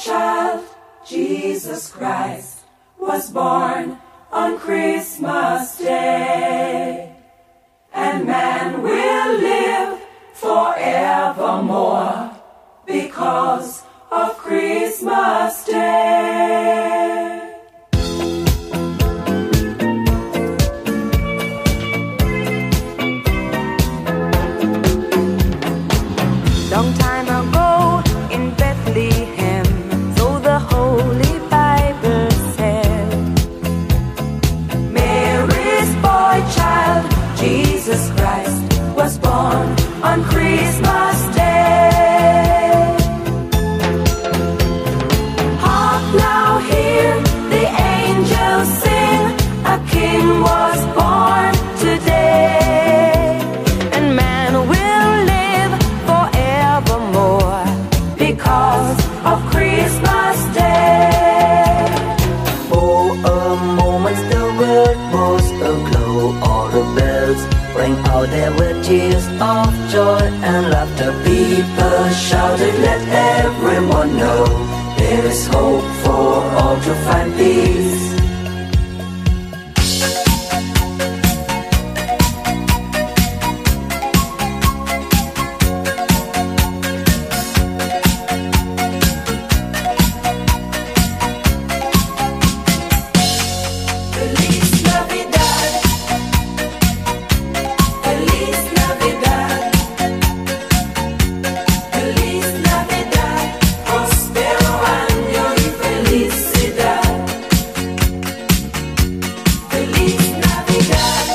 child, Jesus Christ, was born on Christmas Day. And man will live forevermore because of Christmas Day. Long time ago in Bethlehem, so the Holy Bible said, Mary's boy child, Jesus Christ, was born on Christmas Day. Hark now, hear the angels sing, a king was born today. and man will live forevermore Because of Christmas Day. For a moment the world was aglow, all the bells rang out, there were tears of joy and laughter. People shouted, let everyone know there is hope for all to find peace. Feliz Navidad, Feliz Navidad, Feliz Navidad, prospero año y felicidad. Feliz Navidad,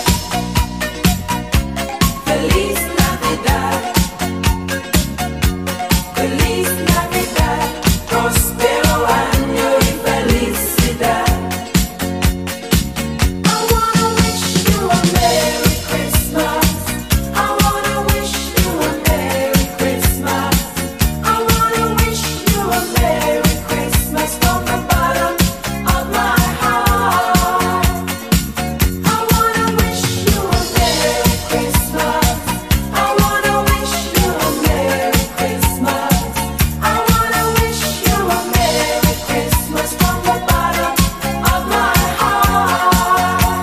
Feliz Navidad, Feliz Navidad, prospero año y felicidad. I wanna wish you a Merry Christmas. I wanna wish you a Merry Christmas. I wanna wish you a Merry Christmas from the bottom of my heart. I wanna wish you a Merry Christmas. I wanna wish you a Merry Christmas. I wanna wish you a Merry Christmas from the bottom of my heart.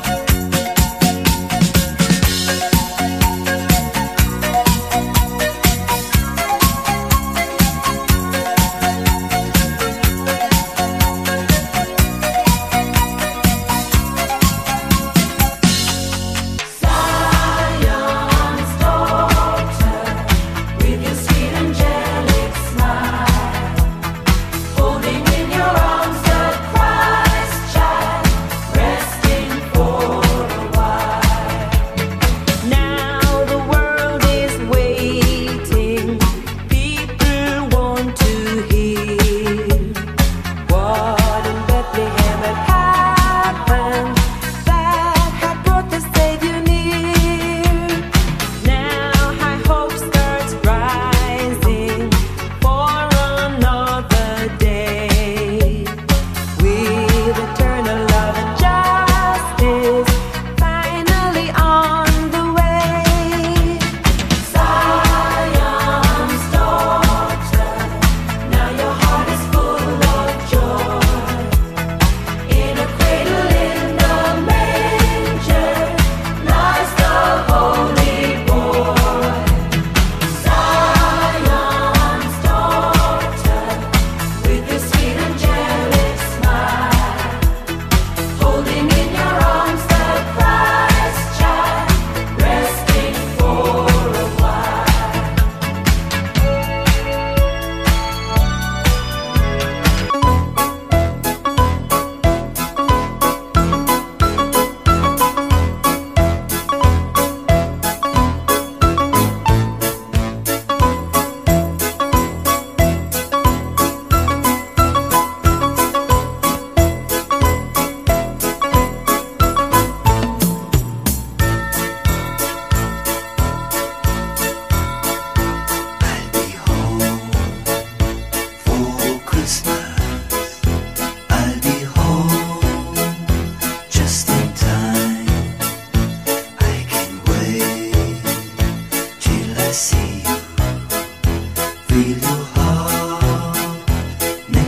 Zion's daughter, with your sweet angelic smile, holding in your arms the Christ child, resting for a while. Now the world is waiting. People want to hear what in Bethlehem had happened that had brought the Savior near. Now high hope starts rising for another day, with eternal love and justice finally on the way. Zion's daughter, now your heart is full of joy. In a cradle in the manger lies the holy boy. Zion's daughter, with your sweet angelic smile, holding in your arms the Christ child, resting for a while. I'll be home for Christmas. I'll be home just in time. I can wait till I see you. Feel your heart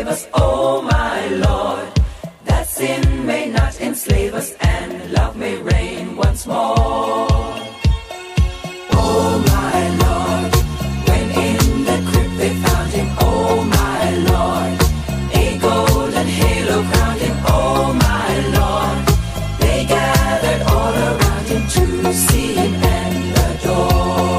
save us, oh my Lord, that sin may not enslave us and love may reign once more. Oh my Lord, when in the crypt they found him, oh my Lord, a golden halo crowned him, oh my Lord, they gathered all around him to see him and adore.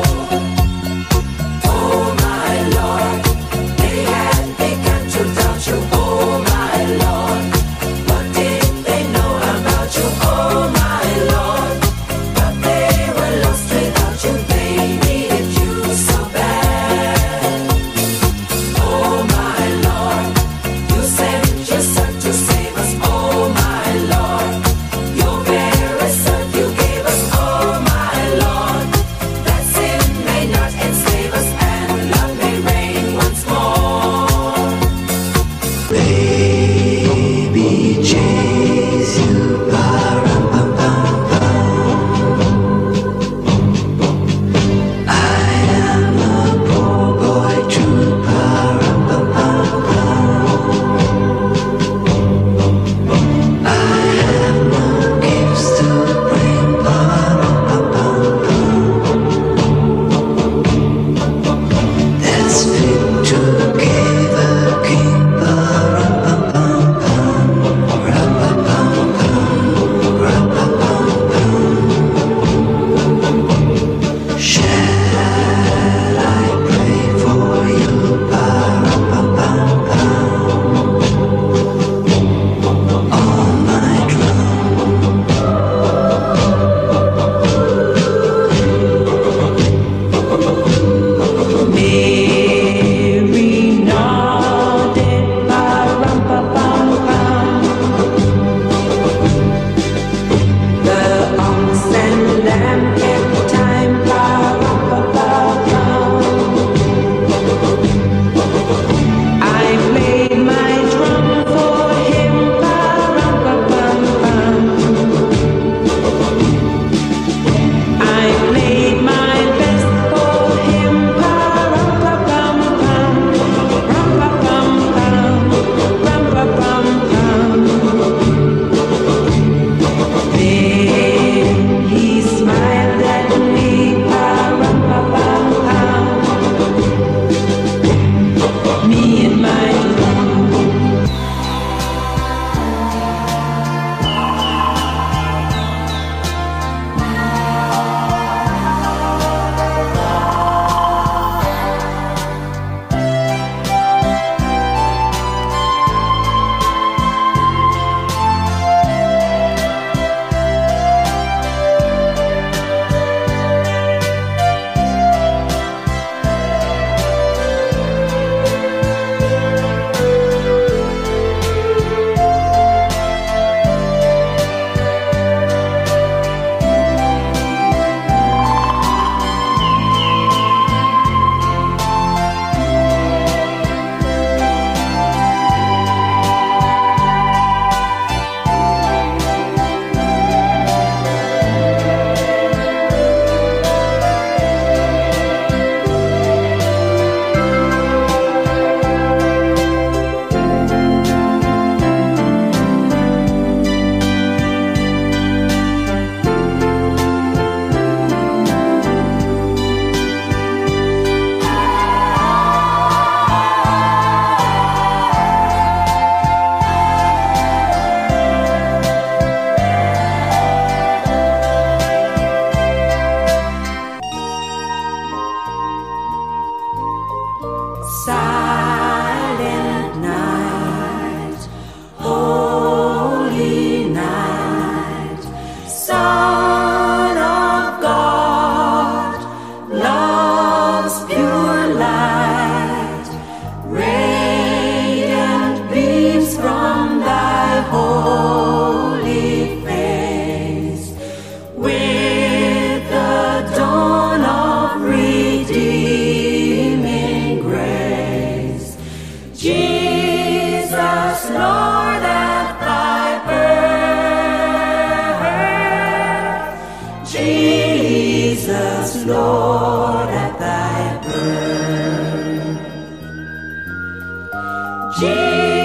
Oh my Lord, they had begun to doubt you, oh my Lord, what did they know about you, oh my Lord, but they were lost without you, they needed you so bad. Oh my Lord, you sent your son to save us, oh my Lord, your very son you gave us, oh my Lord, that sin may not enslave us and love may reign once more. Baby Jesus, I am a poor boy too, I have no gifts to bring, that's fit to give a king. Shall I pray for you? All night long. Mary nodded, ba-rum-pa-pum-pum. The ox and lamb kept time, ba-rum-pa-pum-pum. I played my drum for him, ba-rum-pa-pum-pum. I played my best for him, pa-rum-pa-pum-pum, rum-pa-pum-pum, rum-pa-pum-pum. Then he smiled at me, pa-rum-pa-pum-pum, me and my drum. Silent night, holy night, Son of God, love's pure light, radiant beams from thy holy face, with the dawn of redeeming grace. Jesus, Lord, at thy birth, Jesus, Lord, at thy birth, Jesus.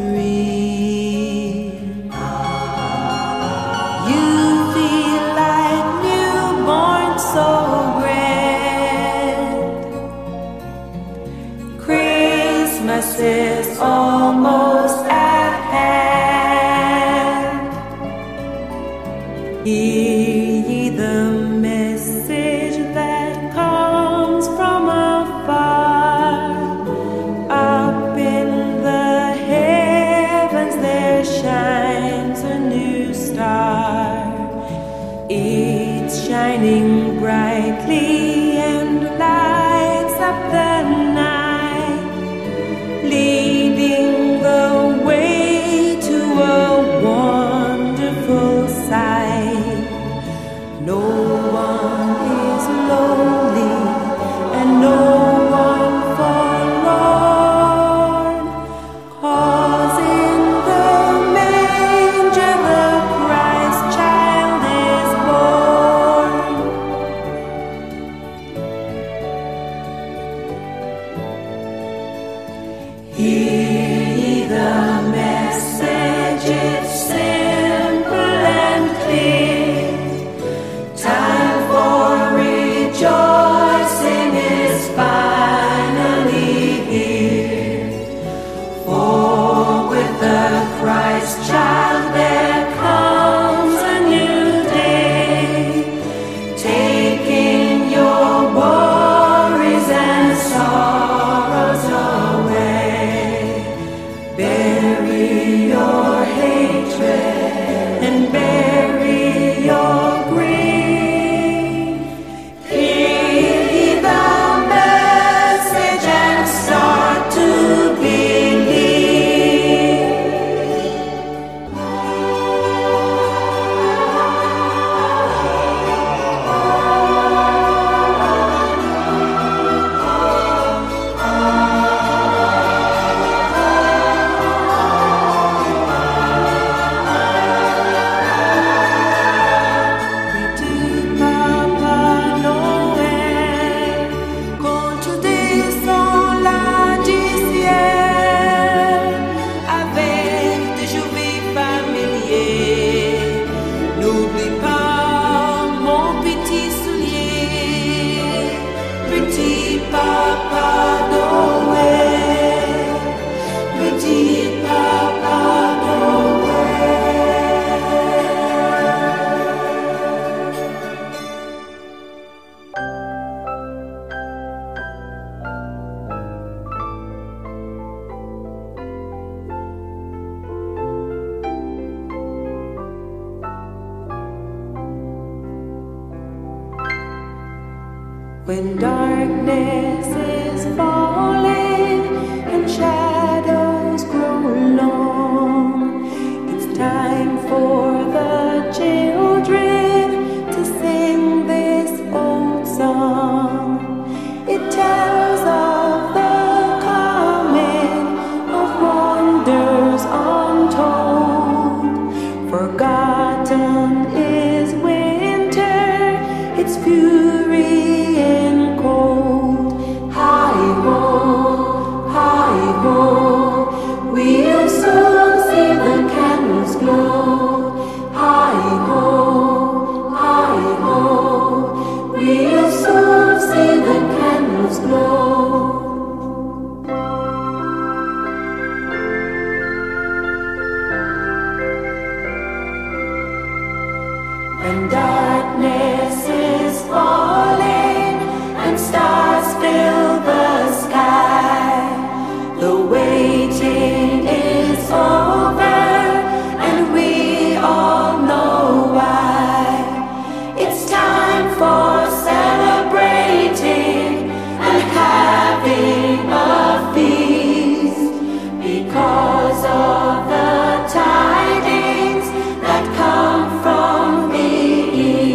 You feel like newborn, so grand. Christmas is almost at hand. Hear ye the message that comes from afar. Up in the heavens there shines a new star. It's shining brightly and lights up the night, leading the way to a wonderful sight. No one is lonely and no one forlorn, 'cause in the manger the Christ child is born. Hear ye the message, it's simple and clear. Time for rejoicing is finally here. For with the Christ child there comes a new day, taking your worries and sorrows away. Bury your hatred and bury your grief. Hear ye the message and start to believe. Petit Papa Noël, compte des sons là du ciel, avec des jouets familiers. N'oublie pas mon petit soulier, petit Papa Noël, petit Papa Noël. When darkness is falling and shadows grow long, it's time for the children to sing this old song. It tells of the coming of wonders untold. Forgotten is winter, its fury and cold. Hi-ho, hi-ho, we'll soon see the candles glow. Hi-ho, hi-ho, we'll soon see the candles glow. When darkness is falling and stars fill the sky, the waiting is over and we all know why. It's time for celebrating and having a feast, because of the tidings that come from the east.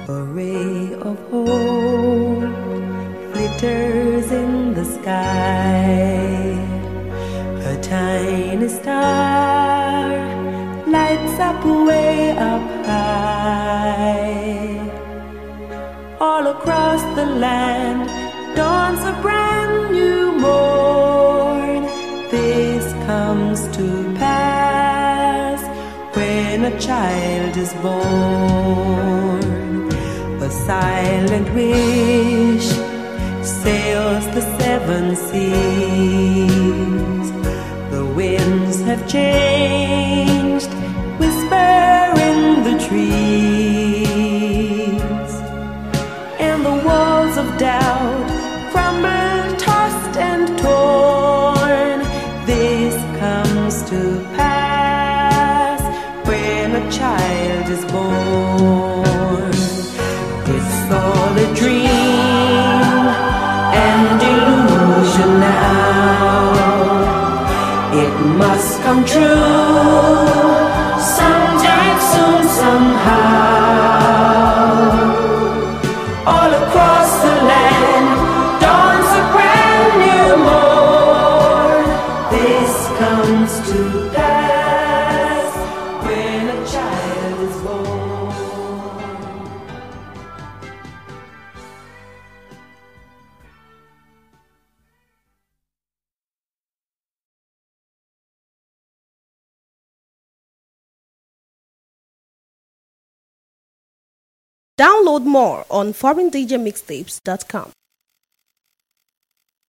A ray of hope glitters in the sky. A tiny star lights up way up high. All across the land dawns a brand new morn. This comes to pass when a child is born. A silent wish sails the seven seas. The winds have changed, whisper in the trees, and the walls of doubt crumble, tossed and torn. This comes to pass when a child is born. It's all a dream and illusion now. It must come true sometime soon, somehow. All across the land dawns a brand new morn. This comes to pass when a child is born. Download more on foreigndjmixtapes.com.